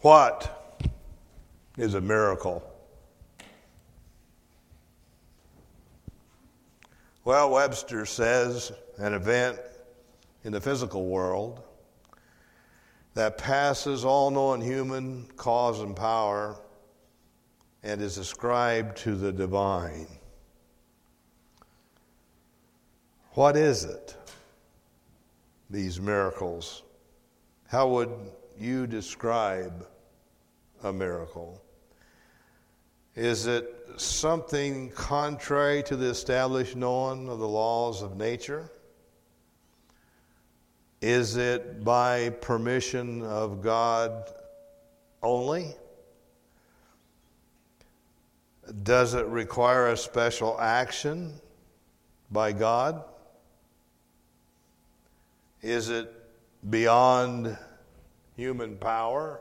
What is a miracle? Well, Webster says an event in the physical world that passes all known human cause and power and is ascribed to the divine. What is it, these miracles? How would you describe a miracle? Is it something contrary to the established knowing of the laws of nature? Is it by permission of God only? Does it require a special action by God? Is it beyond human power?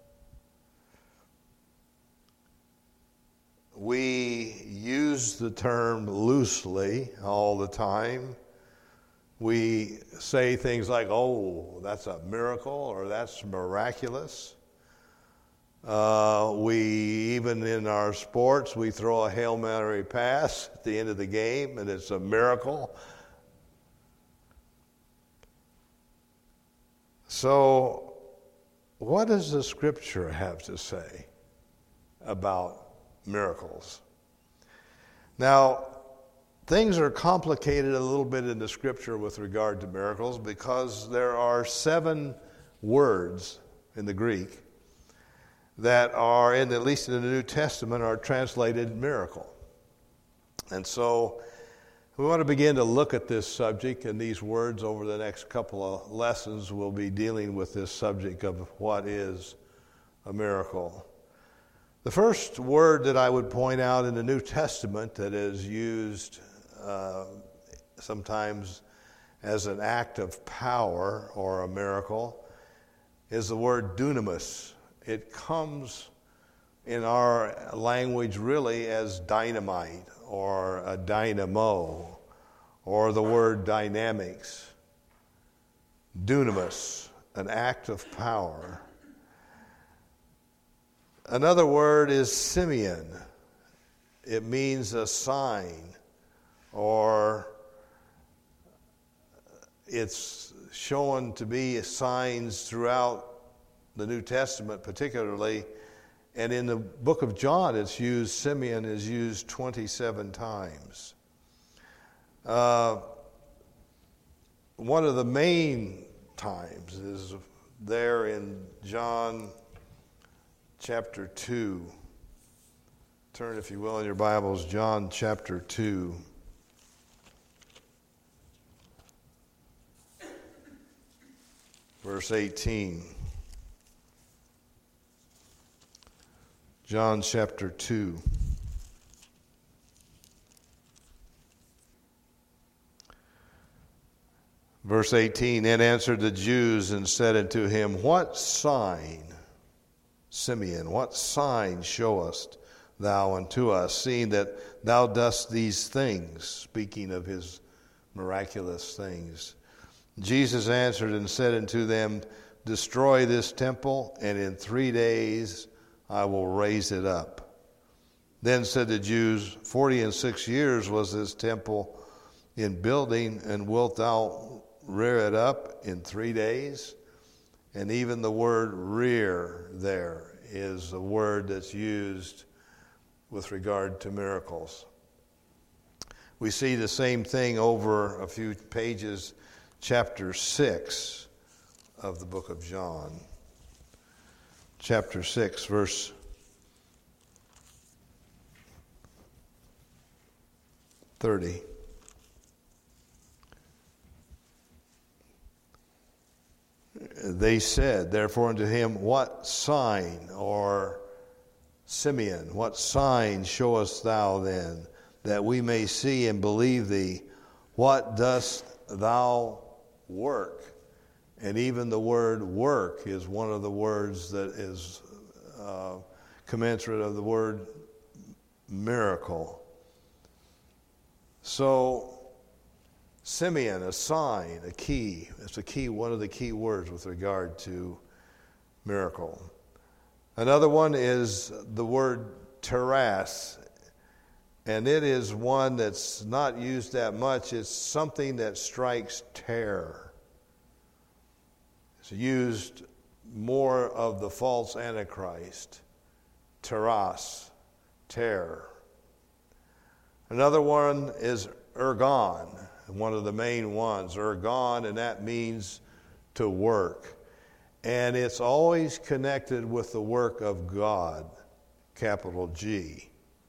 We use the term loosely all the time. We say things like, oh, that's a miracle, or that's miraculous. We, even in our sports, we throw a Hail Mary pass at the end of the game, and it's a miracle. So, what does the Scripture have to say about miracles? Now, things are complicated a little bit in the Scripture with regard to miracles because there are 7 words in the Greek that are, at least in the New Testament, are translated miracle. And so we want to begin to look at this subject and these words over the next couple of lessons. We'll be dealing with this subject of what is a miracle. The first word that I would point out in the New Testament that is used sometimes as an act of power or a miracle is the word dunamis. It comes in our language really as dynamite or a dynamo or the word dynamics. Dunamis, an act of power. Another word is Simeon. It means a sign, or it's shown to be signs throughout the New Testament particularly, and in the book of John Simeon is used 27 times. One of the main times is there in John chapter 2. Turn, if you will, in your Bibles, John chapter 2. Verse 18. John chapter 2. Verse 18, Then answered the Jews and said unto him, What sign, Simeon, what sign showest thou unto us, seeing that thou dost these things, speaking of his miraculous things? Jesus answered and said unto them, Destroy this temple, and in 3 days I will raise it up. Then said the Jews, 46 years was this temple in building, and wilt thou rear it up in 3 days? And even the word rear there is a word that's used with regard to miracles. We see the same thing over a few pages, chapter 6 of the book of John. Chapter 6, verse 30. They said, therefore, unto him, What sign, or Simeon, what sign showest thou then, that we may see and believe thee? What dost thou work? And even the word work is one of the words that is commensurate of the word miracle. So, Simeon, a sign, a key. It's a key, one of the key words with regard to miracle. Another one is the word teras, and it is one that's not used that much. It's something that strikes terror. It's used more of the false antichrist, teras, terror. Another one is ergon, one of the main ones, ergon, and that means to work. And it's always connected with the work of God, capital G.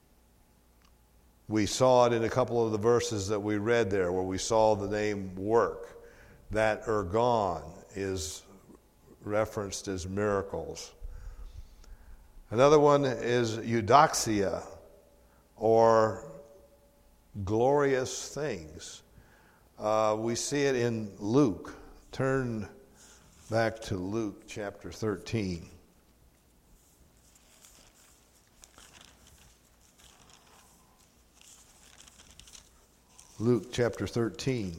We saw it in a couple of the verses that we read there where we saw the name work. That ergon is referenced as miracles. Another one is eudoxia, or glorious things. We see it in Luke. Turn back to Luke chapter 13. Luke chapter 13.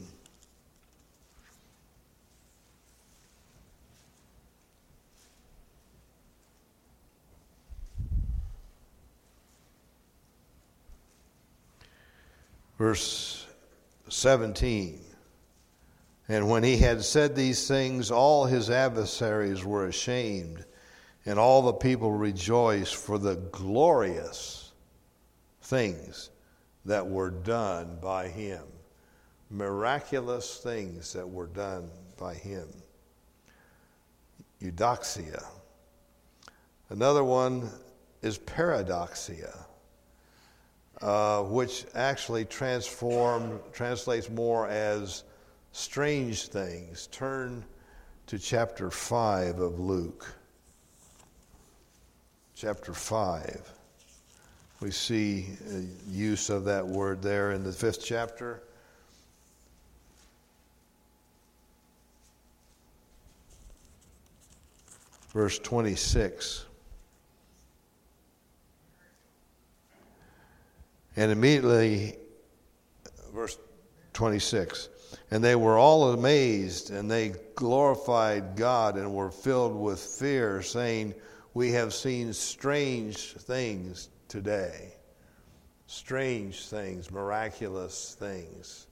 Verse 17. And when he had said these things, all his adversaries were ashamed, and all the people rejoiced for the glorious things that were done by him. Miraculous things that were done by him. Eudoxia. Another one is paradoxia, which actually translates more as strange things. Turn to chapter 5 of Luke. Chapter 5. We see use of that word there in the 5th chapter. Verse 26. And immediately, verse 26, and they were all amazed, and they glorified God and were filled with fear, saying, we have seen strange things today. Strange things, miraculous things.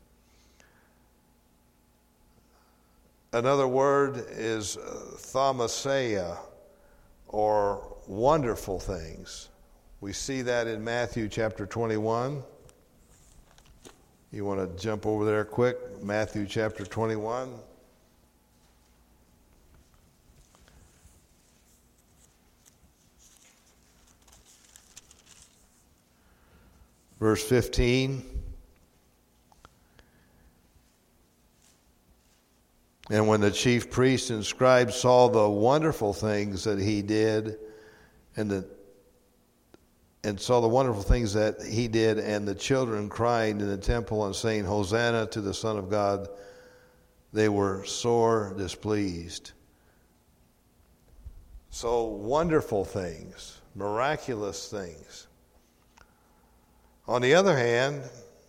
Another word is thaumaseia, or wonderful things. We see that in Matthew chapter 21. You want to jump over there quick? Matthew chapter 21. Verse 15. And when the chief priests and scribes saw the wonderful things that he did, and saw the wonderful things that he did, and the children crying in the temple and saying, Hosanna to the Son of God, they were sore displeased. So wonderful things, miraculous things. On the other hand,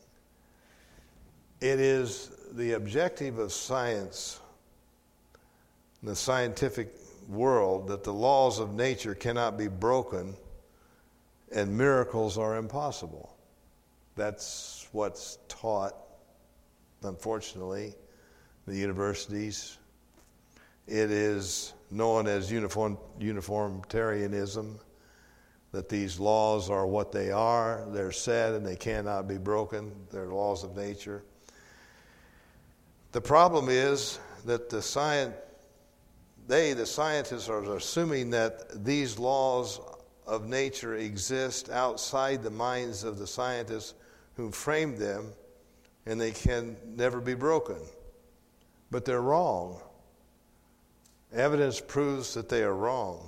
it is the objective of science, the scientific world, that the laws of nature cannot be broken and miracles are impossible. That's what's taught, unfortunately, in the universities. It is known as uniformitarianism, that these laws are what they are. They're set and they cannot be broken. They're laws of nature. The problem is that the scientists are assuming that these laws of nature exist outside the minds of the scientists who framed them, and they can never be broken. But they're wrong. Evidence proves that they are wrong.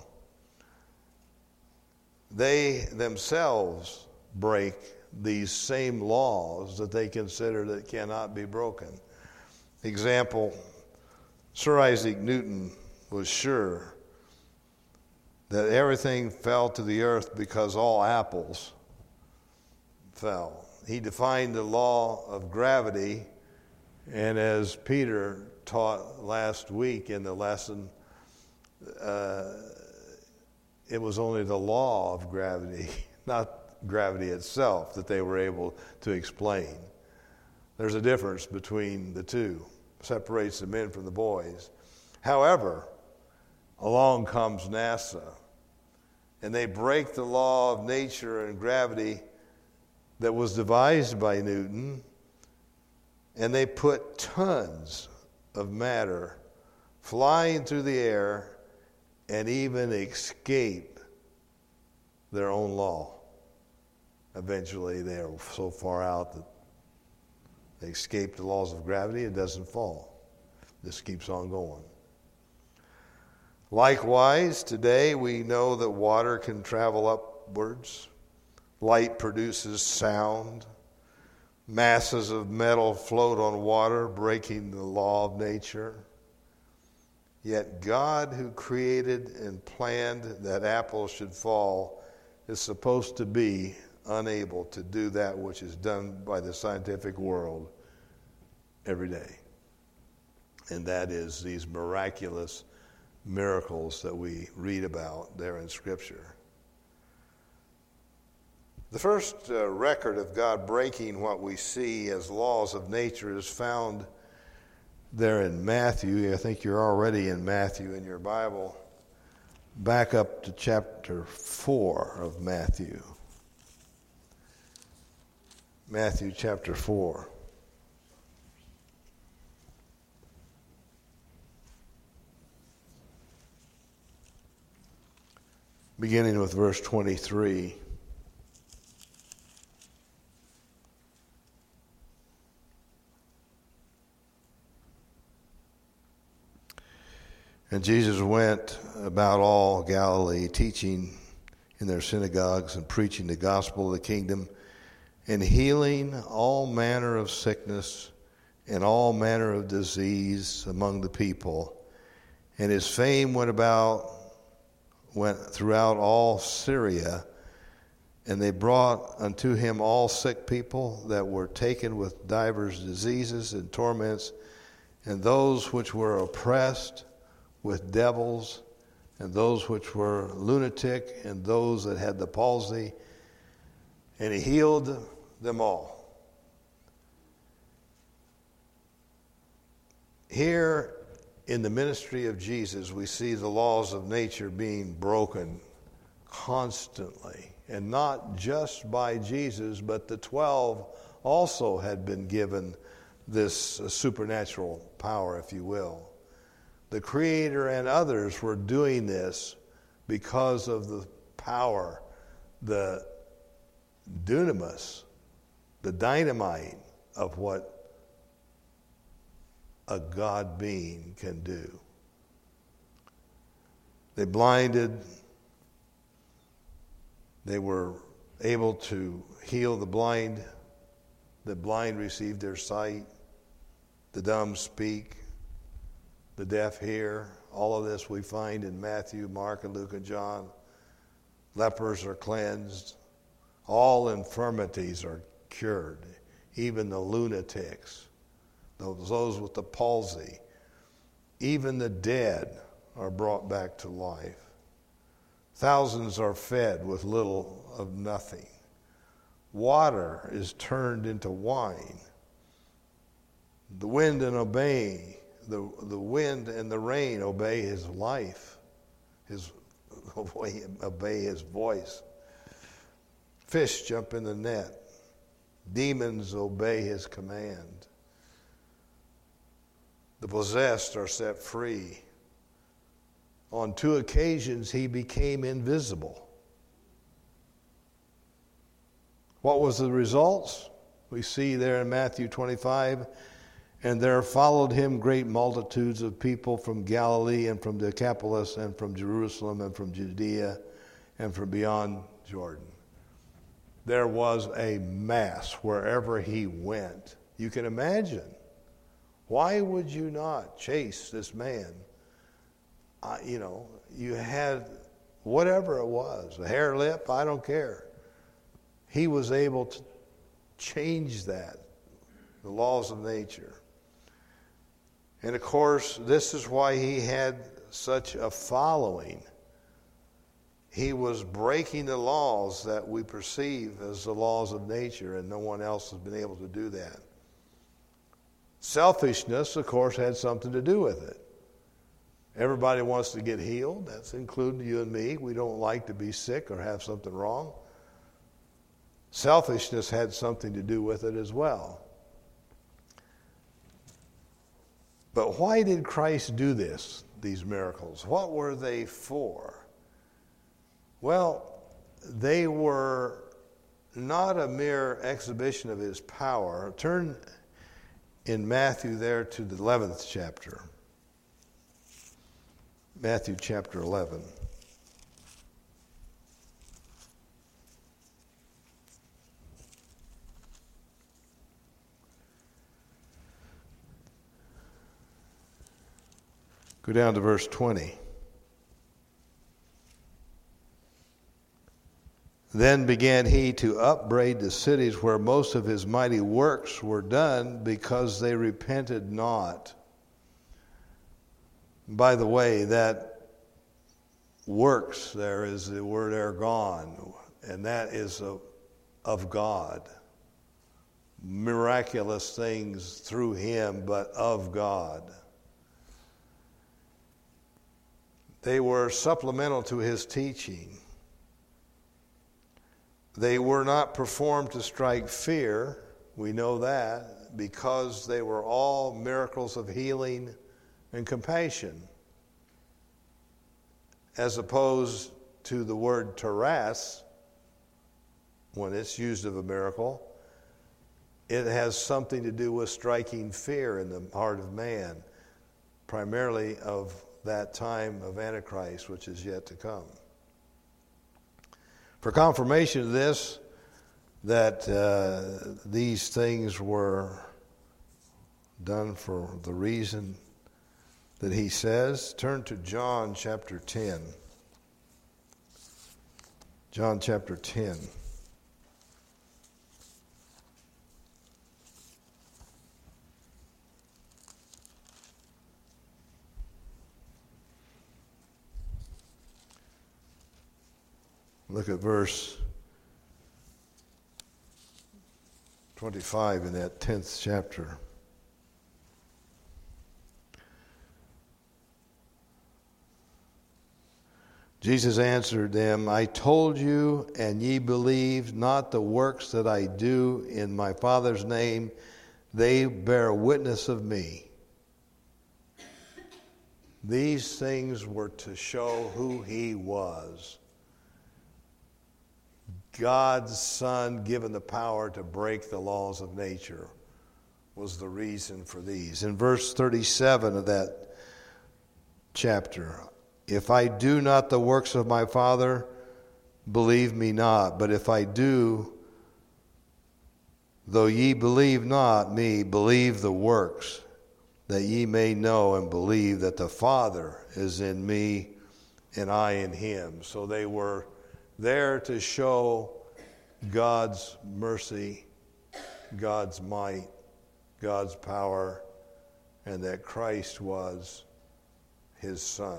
They themselves break these same laws that they consider that cannot be broken. Example, Sir Isaac Newton was sure that everything fell to the earth because all apples fell. He defined the law of gravity, and as Peter taught last week in the lesson, it was only the law of gravity, not gravity itself, that they were able to explain. There's a difference between the two, separates the men from the boys. However, along comes NASA, and they break the law of nature and gravity that was devised by Newton, and they put tons of matter flying through the air and even escape their own law. Eventually, they are so far out that they escape the laws of gravity, it doesn't fall. This keeps on going. Likewise, today we know that water can travel upwards. Light produces sound. Masses of metal float on water, breaking the law of nature. Yet God, who created and planned that apples should fall, is supposed to be unable to do that which is done by the scientific world every day. And that is these miraculous miracles that we read about there in Scripture. The first record of God breaking what we see as laws of nature is found there in Matthew. I think you're already in Matthew in your Bible. Back up to chapter 4 of Matthew. Matthew chapter 4. Beginning with verse 23. And Jesus went about all Galilee, teaching in their synagogues and preaching the gospel of the kingdom, and healing all manner of sickness and all manner of disease among the people. And his fame went throughout all Syria, and they brought unto him all sick people that were taken with divers diseases and torments, and those which were oppressed with devils, and those which were lunatic, and those that had the palsy, and he healed them all. Here in the ministry of Jesus, we see the laws of nature being broken constantly, and not just by Jesus, but the 12 also had been given this supernatural power, if you will. The Creator and others were doing this because of the power, the dunamis, the dynamite of what a God being can do. They blinded. They were able to heal the blind. The blind received their sight. The dumb speak. The deaf hear. All of this we find in Matthew, Mark, and Luke, and John. Lepers are cleansed. All infirmities are cured. Even the lunatics, those with the palsy. Even the dead are brought back to life. Thousands are fed with little of nothing. Water is turned into wine. The wind and the wind and the rain obey his life, obey his voice. Fish jump in the net. Demons obey his command. The possessed are set free. On 2 occasions, he became invisible. What was the results? We see there in Matthew 25, and there followed him great multitudes of people from Galilee and from Decapolis and from Jerusalem and from Judea and from beyond Jordan. There was a mass wherever he went. You can imagine. Why would you not chase this man? You had whatever it was, a hair lip, I don't care. He was able to change that, the laws of nature. And of course, this is why he had such a following. he was breaking the laws that we perceive as the laws of nature, and no one else has been able to do that. Selfishness, of course, had something to do with it. Everybody wants to get healed. That's including you and me. We don't like to be sick or have something wrong. Selfishness had something to do with it as well. But why did Christ do these miracles? What were they for? Well, they were not a mere exhibition of his power. Turn in Matthew there to the 11th chapter. Matthew chapter 11. Go down to verse 20. Then began he to upbraid the cities where most of his mighty works were done, because they repented not. By the way, that works there is the word ergon, and that is of God. Miraculous things through him, but of God. They were supplemental to his teaching. They were not performed to strike fear, we know that, because they were all miracles of healing and compassion. As opposed to the word teras, when it's used of a miracle, it has something to do with striking fear in the heart of man, primarily of that time of Antichrist, which is yet to come. For confirmation of this, that these things were done for the reason that he says, turn to John chapter 10. John chapter 10. Look at verse 25 in that 10th chapter. Jesus answered them, I told you, and ye believe not the works that I do in my Father's name. They bear witness of me. These things were to show who he was. God's Son, given the power to break the laws of nature, was the reason for these. In verse 37 of that chapter, if I do not the works of my Father, believe me not. But if I do, though ye believe not me, believe the works, that ye may know and believe that the Father is in me and I in him. So they were there to show God's mercy, God's might, God's power, and that Christ was his Son.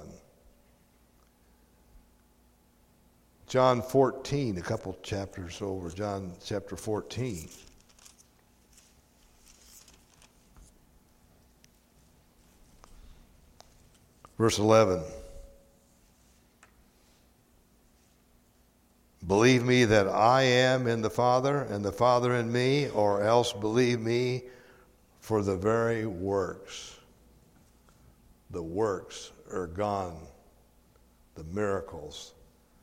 John 14, a couple chapters over, John chapter 14. Verse 11. Believe me that I am in the Father, and the Father in me, or else believe me for the very works. The works are gone, the miracles.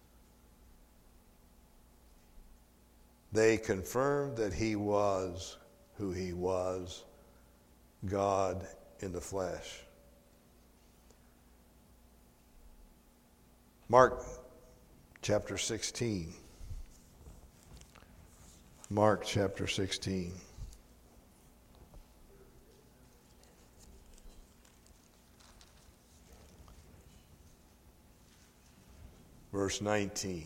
They confirmed that he was who he was, God in the flesh. Mark chapter 16. Mark chapter 16. Verse 19.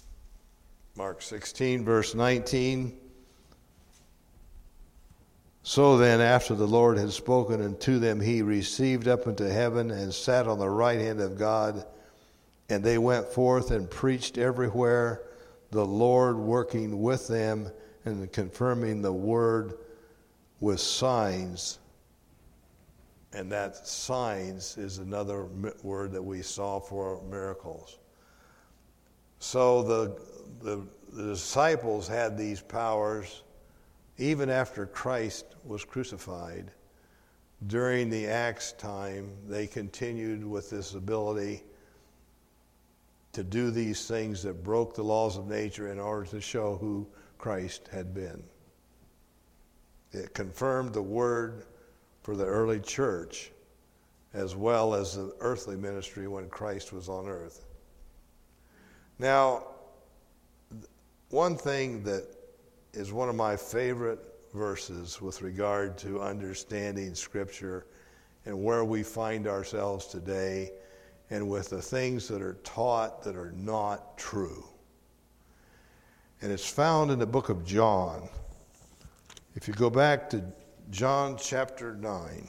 Mark 16, verse 19. So then, after the Lord had spoken unto them, he received up into heaven and sat on the right hand of God. And they went forth and preached everywhere, the Lord working with them and confirming the word with signs. And that signs is another word that we saw for miracles. So the disciples had these powers even after Christ was crucified. During the Acts time, they continued with this ability to do these things that broke the laws of nature in order to show who Christ had been. It confirmed the word for the early church as well as the earthly ministry when Christ was on earth. Now, one thing that is one of my favorite verses with regard to understanding Scripture and where we find ourselves today and with the things that are taught that are not true. And it's found in the book of John. If you go back to John chapter 9.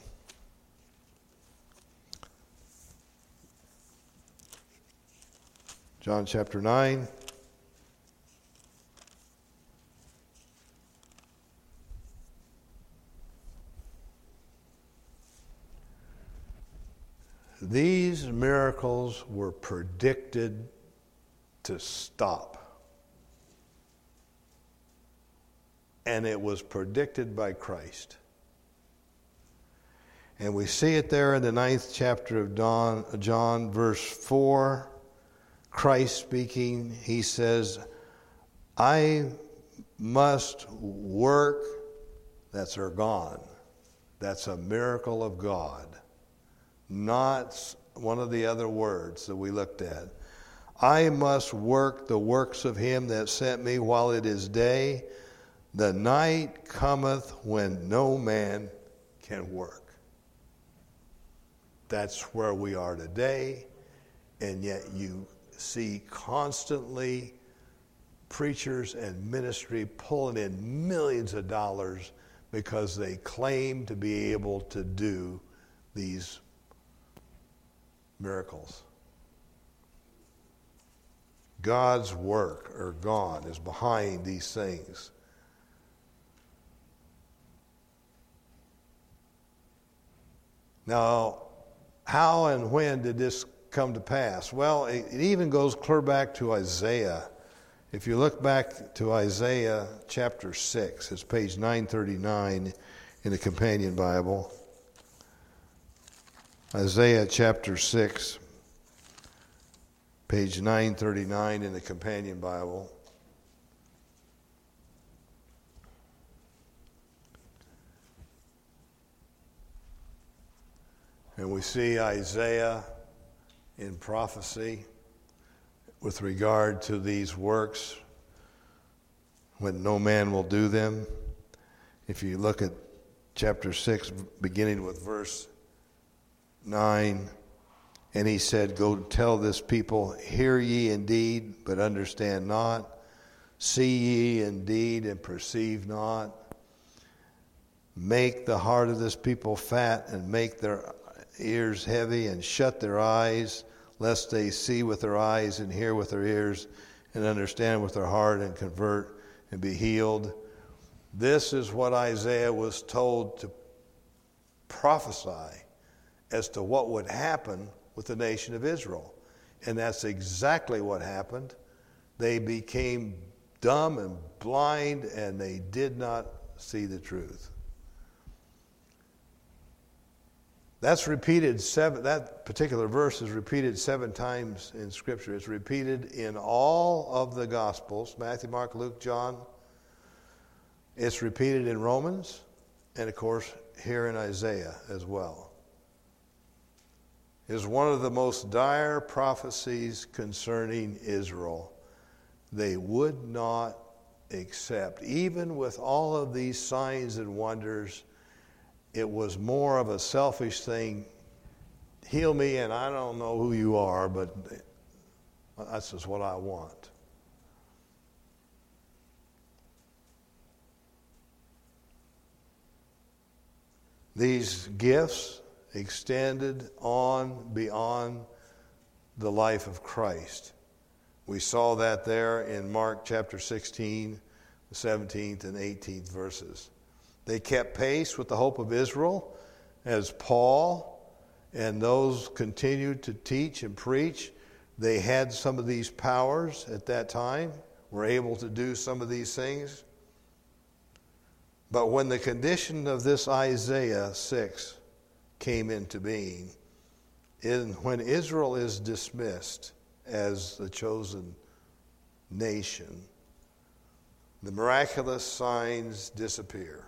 John chapter 9. These miracles were predicted to stop. And it was predicted by Christ. And we see it there in the 9th chapter of John, verse 4. Christ speaking, he says, I must work, that's ergon. That's a miracle of God. Not one of the other words that we looked at. I must work the works of him that sent me while it is day. The night cometh when no man can work. That's where we are today, and yet you see constantly preachers and ministry pulling in millions of dollars because they claim to be able to do these miracles. God's work, or God, is behind these things. Now, how and when did this come to pass? Well, it even goes clear back to Isaiah. If you look back to Isaiah chapter 6, it's page 939 in the Companion Bible. Isaiah chapter 6, page 939 in the Companion Bible. And we see Isaiah in prophecy with regard to these works when no man will do them. If you look at chapter 6, beginning with verse 9, and he said, go tell this people, hear ye indeed, but understand not. See ye indeed, and perceive not. Make the heart of this people fat, and make their ears heavy, and shut their eyes, lest they see with their eyes, and hear with their ears, and understand with their heart, and convert, and be healed. This is what Isaiah was told to prophesy as to what would happen with the nation of Israel. And that's exactly what happened. They became dumb and blind, and they did not see the truth. That's repeated that particular verse is repeated 7 times in Scripture. It's repeated in all of the Gospels, Matthew, Mark, Luke, John. It's repeated in Romans, and of course here in Isaiah as well. It is one of the most dire prophecies concerning Israel. They would not accept, even with all of these signs and wonders. It was more of a selfish thing. Heal me, and I don't know who you are, but that's just what I want. These gifts extended on beyond the life of Christ. We saw that there in Mark chapter 16, the 17th and 18th verses. They kept pace with the hope of Israel as Paul and those continued to teach and preach. They had some of these powers at that time, were able to do some of these things. But when the condition of this Isaiah 6 came into being, when Israel is dismissed as the chosen nation, the miraculous signs disappear.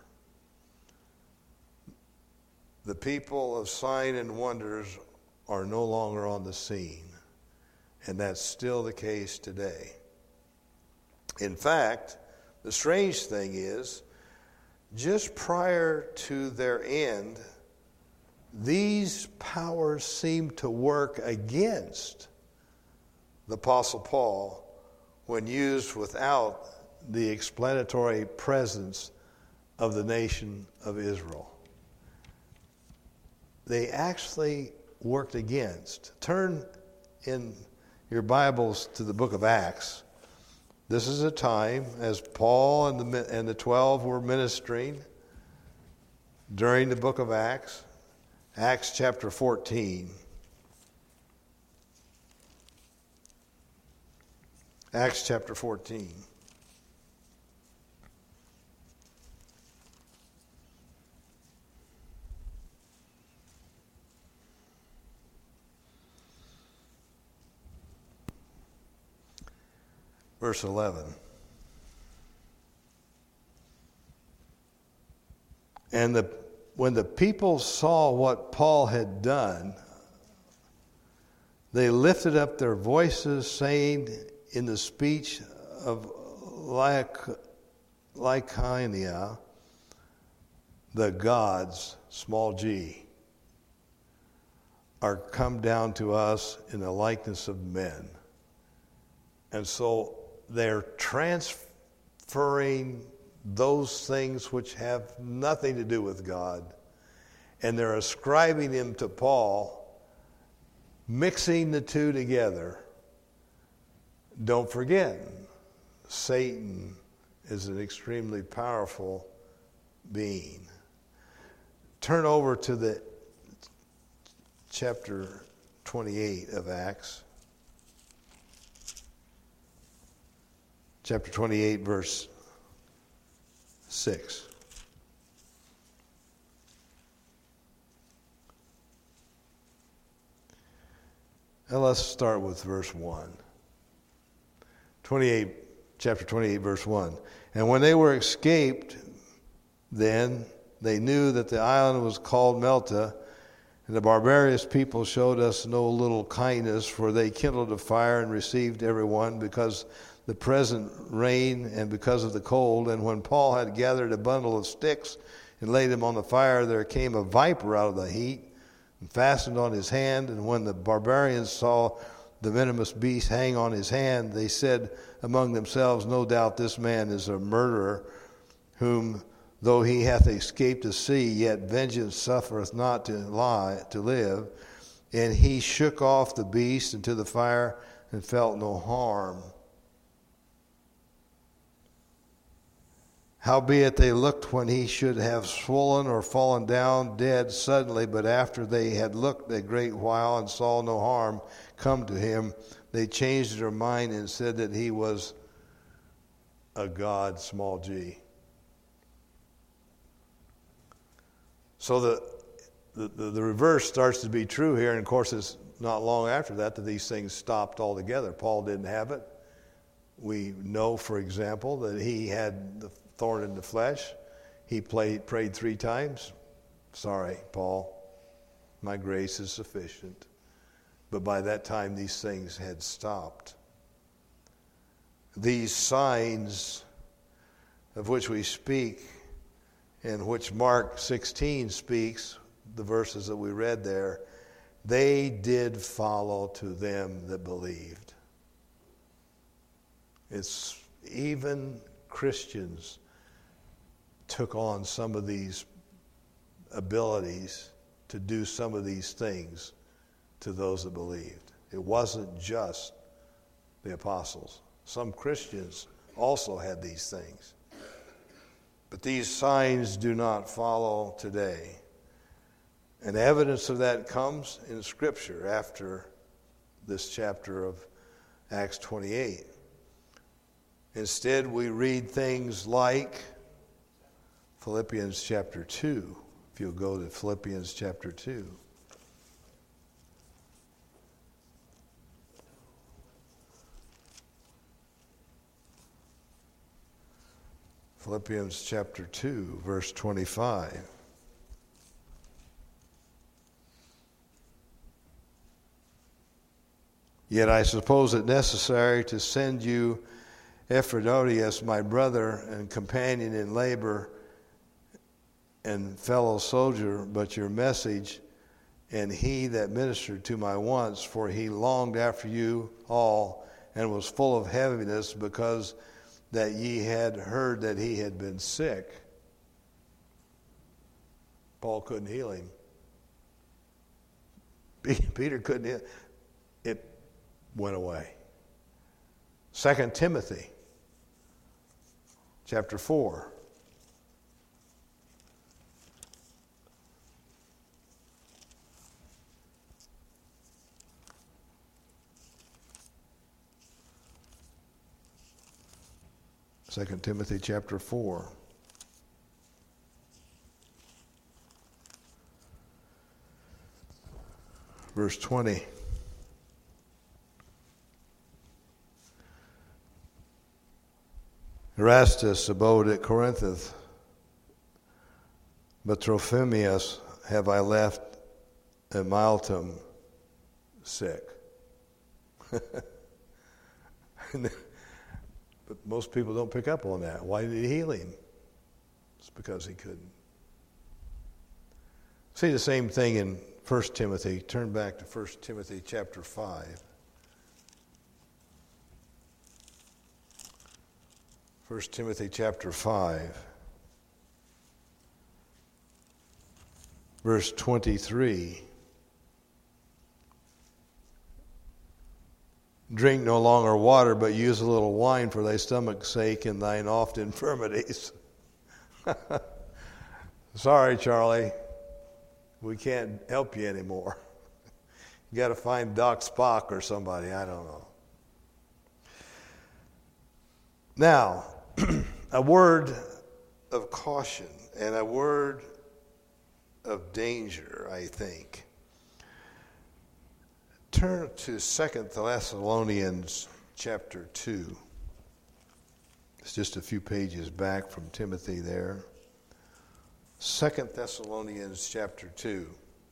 The people of sign and wonders are no longer on the scene, and that's still the case today. In fact, the strange thing is, just prior to their end, these powers seem to work against the Apostle Paul when used without the explanatory presence of the nation of Israel. They actually worked against. Turn in your Bibles to the book of Acts. This is a time as Paul and the 12 were ministering during the book of Acts. Acts chapter 14. Acts chapter 14. Verse 11. And when the people saw what Paul had done, they lifted up their voices, saying in the speech of Lycaonia, the gods, small g, are come down to us in the likeness of men. And so they're transferring those things which have nothing to do with God, and they're ascribing them to Paul, mixing the two together. Don't forget, Satan is an extremely powerful being. Turn over to the chapter 28 of Acts. Chapter 28, verse 6. Now let's start with verse 1. Chapter 28, verse 1. And when they were escaped, then they knew that the island was called Malta, and the barbarous people showed us no little kindness, for they kindled a fire and received everyone because the present rain and because of the cold. And when Paul had gathered a bundle of sticks and laid them on the fire, there came a viper out of the heat and fastened on his hand. And when the barbarians saw the venomous beast hang on his hand, they said among themselves, no doubt this man is a murderer, whom though he hath escaped the sea, yet vengeance suffereth not to live. And he shook off the beast into the fire and felt no harm. Howbeit they looked when he should have swollen or fallen down dead suddenly, but after they had looked a great while and saw no harm come to him, they changed their mind and said that he was a god, small g. So the reverse starts to be true here, and of course it's not long after that these things stopped altogether. Paul didn't have it. We know, for example, that he had the thorn in the flesh. He prayed 3 times. Sorry, Paul, my grace is sufficient. But by that time, these things had stopped. These signs of which we speak, and which Mark 16 speaks, the verses that we read there, they did follow to them that believed. It's even Christians took on some of these abilities to do some of these things to those that believed. It wasn't just the apostles. Some Christians also had these things. But these signs do not follow today. And evidence of that comes in Scripture after this chapter of Acts 28. Instead, we read things like Philippians chapter 2. If you'll go to Philippians chapter 2. Philippians chapter 2, verse 25. Yet I suppose it necessary to send you Epaphroditus, my brother and companion in labor and fellow soldier, but your message, and he that ministered to my wants, for he longed after you all, and was full of heaviness, because that ye had heard that he had been sick. Paul couldn't heal him. Peter couldn't heal him. It went away. 2 Timothy chapter 4. Second Timothy chapter 4. Verse 20. Erastus abode at Corinth, but Trophimus have I left at Miletum sick. But most people don't pick up on that. Why did he heal him? It's because he couldn't. See the same thing in 1 Timothy. Turn back to 1 Timothy chapter 5. 1 Timothy chapter 5, verse 23. Drink no longer water, but use a little wine for thy stomach's sake and thine oft infirmities. Sorry, Charlie. We can't help you anymore. You got to find Doc Spock or somebody. I don't know. Now, a word of caution and a word of danger, I think. Turn to 2 Thessalonians chapter 2. It's just a few pages back from Timothy there. 2 Thessalonians chapter 2.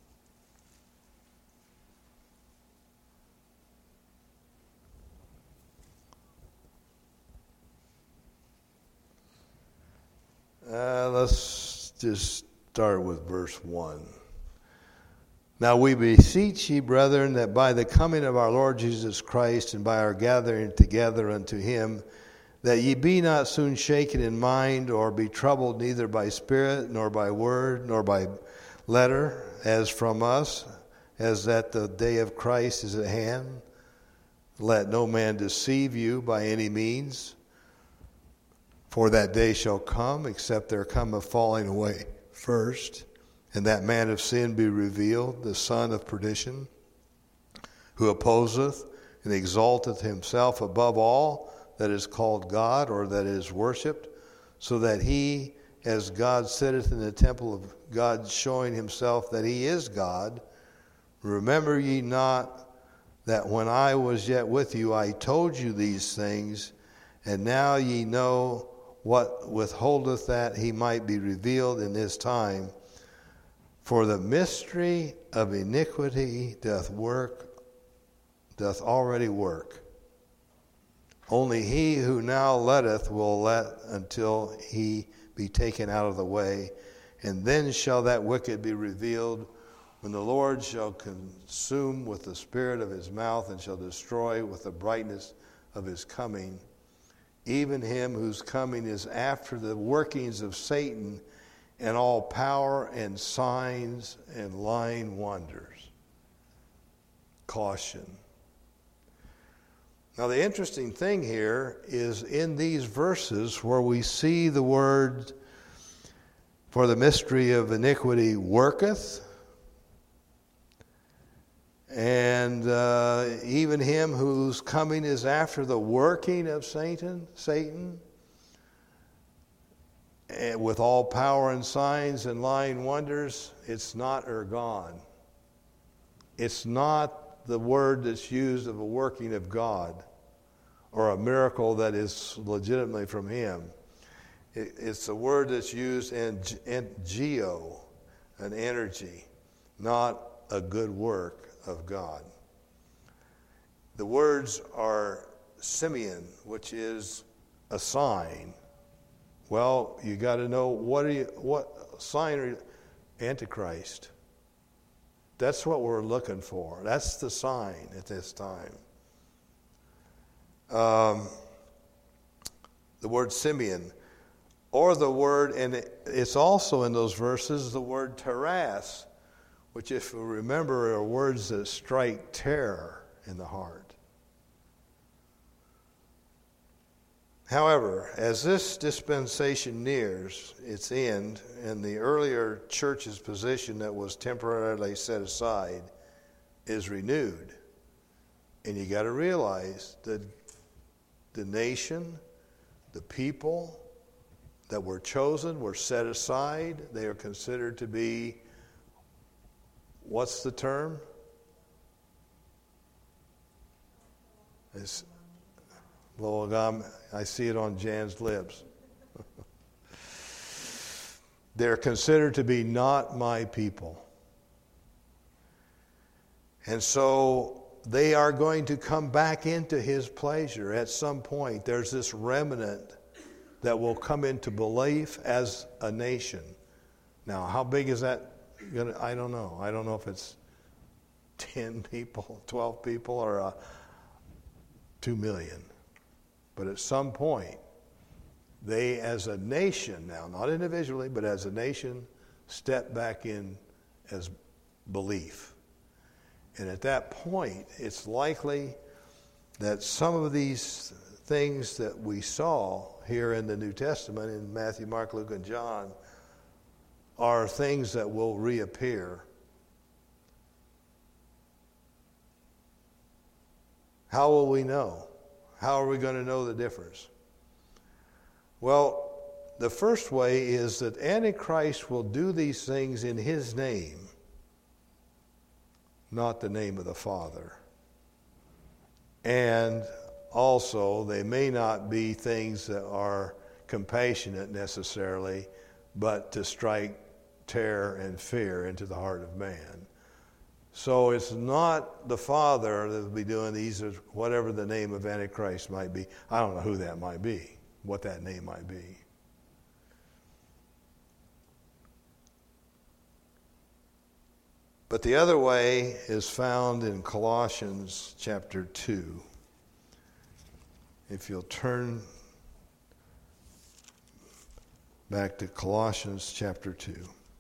Let's just start with verse 1. Now we beseech ye, brethren, that by the coming of our Lord Jesus Christ and by our gathering together unto him, that ye be not soon shaken in mind, or be troubled neither by spirit, nor by word, nor by letter, as from us, as that the day of Christ is at hand. Let no man deceive you by any means, for that day shall come, except there come a falling away first, and that man of sin be revealed, the son of perdition, who opposeth and exalteth himself above all that is called God, or that is worshipped, so that he, as God sitteth in the temple of God, showing himself that he is God. Remember ye not that when I was yet with you, I told you these things, and now ye know what withholdeth that he might be revealed in his time. For the mystery of iniquity doth already work. Only he who now letteth will let until he be taken out of the way, and then shall that wicked be revealed, when the Lord shall consume with the spirit of his mouth, and shall destroy with the brightness of his coming, even him whose coming is after the workings of Satan, and all power and signs and lying wonders. Caution. Now the interesting thing here is in these verses where we see the word for the mystery of iniquity worketh, and even him whose coming is after the working of Satan, and with all power and signs and lying wonders, it's not ergon. It's not the word that's used of a working of God or a miracle that is legitimately from him. It's a word that's used in geo, an energy, not a good work of God. The words are Simeon, which is a sign. Well, you got to know what sign are you? Antichrist. That's what we're looking for. That's the sign at this time. The word Simeon, or the word, and it's also in those verses, the word teras, which, if you remember, are words that strike terror in the heart. However, as this dispensation nears its end, and the earlier church's position that was temporarily set aside is renewed, and you got to realize that the nation, the people that were chosen, were set aside. They are considered to be, what's the term? It's, well, I see it on Jan's lips. They're considered to be not my people. And so they are going to come back into his pleasure at some point. There's this remnant that will come into belief as a nation. Now, how big is that going to? I don't know. I don't know if it's 10 people, 12 people, or 2 million. But at some point, they as a nation now, not individually, but as a nation, step back in as belief. And at that point, it's likely that some of these things that we saw here in the New Testament, in Matthew, Mark, Luke, and John, are things that will reappear. How will we know? How are we going to know the difference? Well, the first way is that Antichrist will do these things in his name, not the name of the Father. And also, they may not be things that are compassionate necessarily, but to strike terror and fear into the heart of man. So it's not the Father that will be doing these, or whatever the name of Antichrist might be. I don't know who that might be, what that name might be. But the other way is found in Colossians chapter 2. If you'll turn back to Colossians chapter 2.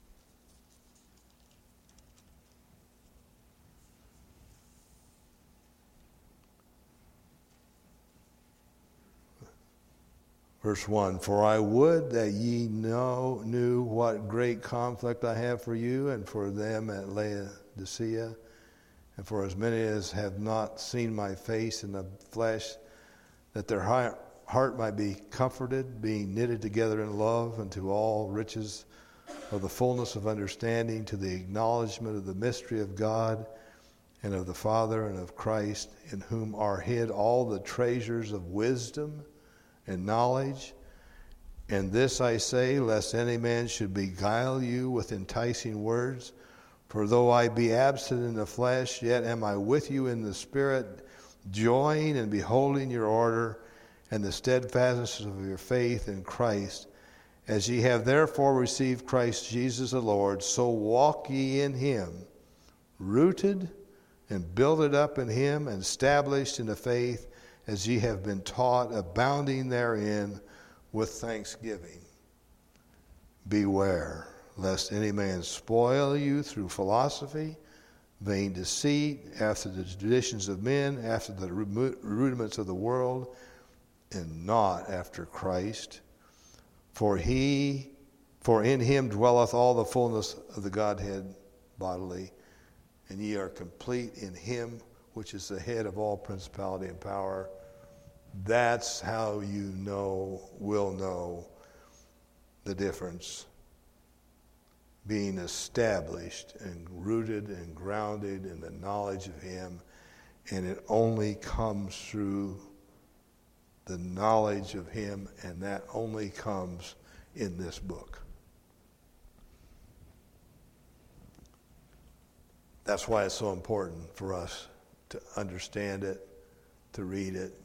Verse 1, for I would that ye knew what great conflict I have for you and for them at Laodicea, and for as many as have not seen my face in the flesh, that their heart might be comforted, being knitted together in love unto all riches of the fullness of understanding, to the acknowledgement of the mystery of God and of the Father and of Christ, in whom are hid all the treasures of wisdom and knowledge. And this I say, lest any man should beguile you with enticing words. For though I be absent in the flesh, yet am I with you in the Spirit, joying and beholding your order and the steadfastness of your faith in Christ. As ye have therefore received Christ Jesus the Lord, so walk ye in him, rooted and builded up in him, and established in the faith, as ye have been taught, abounding therein with thanksgiving. beware, lest any man spoil you through philosophy, vain deceit, after the traditions of men, after the rudiments of the world, and not after Christ. For in him dwelleth all the fullness of the Godhead bodily, and ye are complete in him, which is the head of all principality and power. That's how you will know the difference. Being established and rooted and grounded in the knowledge of him, and it only comes through the knowledge of him, and that only comes in this book. That's why it's so important for us to understand it, to read it.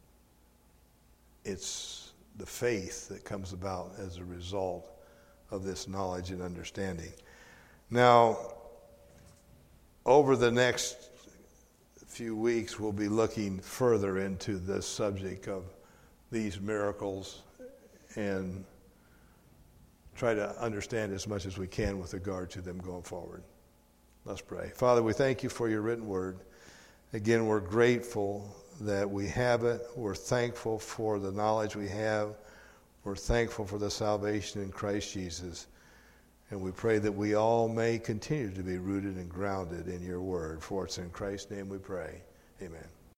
It's the faith that comes about as a result of this knowledge and understanding. Now, over the next few weeks, we'll be looking further into the subject of these miracles and try to understand as much as we can with regard to them going forward. Let's pray. Father, we thank you for your written word. Again, we're grateful that we have it. We're thankful for the knowledge we have. We're thankful for the salvation in Christ Jesus. And we pray that we all may continue to be rooted and grounded in your word. For it's in Christ's name we pray. Amen.